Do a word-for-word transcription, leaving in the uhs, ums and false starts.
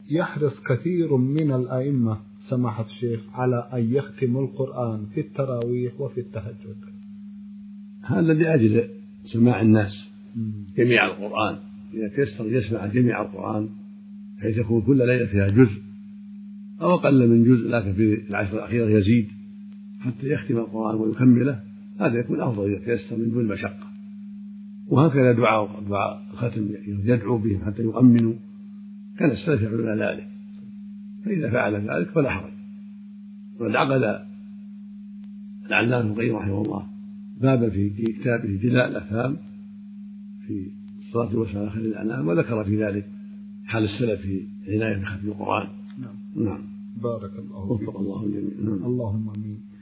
يحرص كثير من الأئمة سماحة الشيخ على أن يختم القرآن في التراويح وفي التهجد. هذا لأجل سماع الناس جميع القرآن، إذا تيسر يسمع جميع القرآن بحيث يكون كل ليلة فيها جزء أو أقل من جزء، لكن في العشر الأخيرة يزيد حتى يختم القرآن ويكمله، هذا يكون أفضل إذا تيسر من دون مشقة. وهكذا دعاء دعاء الختم يدعو بهم حتى يؤمنوا، كان السلف يفعلون ذلك، فإذا فعل ذلك فلا حرج. وقد عقد العلامة ابن القيم رحمه الله بابا في كتابه جلاء الأفهام في الصلاة والسلام على خير الأنام، وذكر في ذلك حال السلف في عناية بختم القرآن. نعم. نعم. بارك الله وفق الله الجميع. اللهم آمين.